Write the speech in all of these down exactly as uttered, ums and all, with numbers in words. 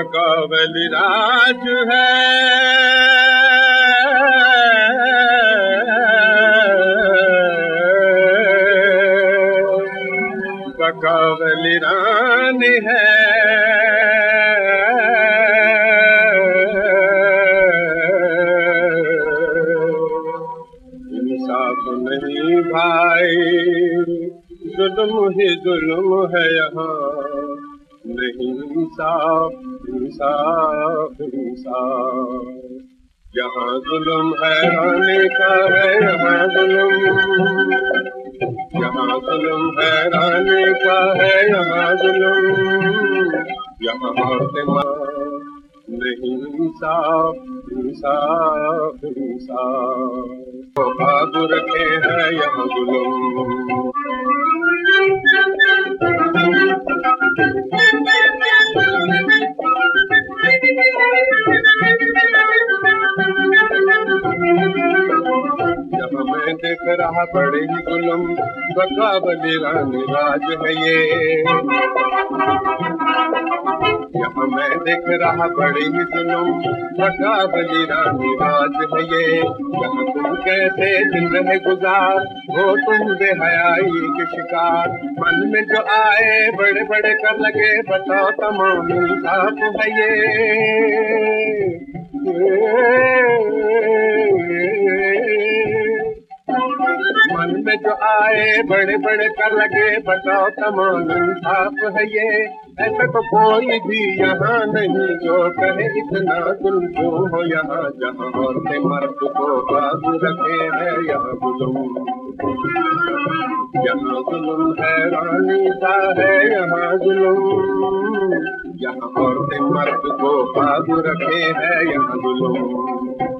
बकावली राज है, बकावली रानी है, इंसाफ नहीं भाई, जुल्म ही जुल्म है यहाँ, नहीं इंसाफ इंसाफ इंसाफ। यहाँ जुल्म है रानी का है, यहाँ जुल्म, यहाँ जुल्म है रानी का है, यहाँ जुल्म, यहाँ औरतें नहीं इंसाफ इंसाफ इंसाफ। तो बाजू रखे हैं यहाँ जुल्म। जहाँ मैं देख रहा बड़े ही जुल्म, बकावली रानी राज है ये। यहाँ मैं देख रहा बड़े ही जुल्म, बकावली रानी राज है ये। यहाँ तुम कैसे जिंदगी गुजार हो, तुम बेहयाई के शिकार, मन में जो आए बड़े बड़े कर लगे, बताओ तमाम इंसाफ है ये। मन में जो आए बड़े बड़े कर लगे, बताओ तमाम इंसाफ है ये। ऐसा तो कोई भी यहाँ नहीं जो कहे इतना जुल्म क्यों हो यहाँ, जहाँ औरतें मर्द को बाजू रखे हैं यहाँ जुल्म। यहाँ जुल्म है रानी का है, यहाँ जुल्म, यहाँ औरतें मर्द को बाजू रखे हैं यहाँ जुल्म।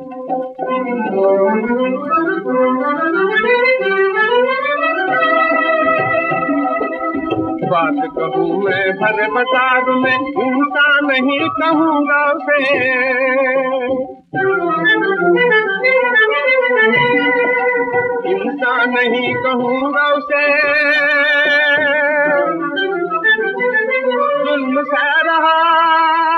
बात कहूँ मैं भरे बाजार में, इंसान नहीं कहूँगा उसे, इंसान नहीं कहूँगा उसे, जुल्म सह रहा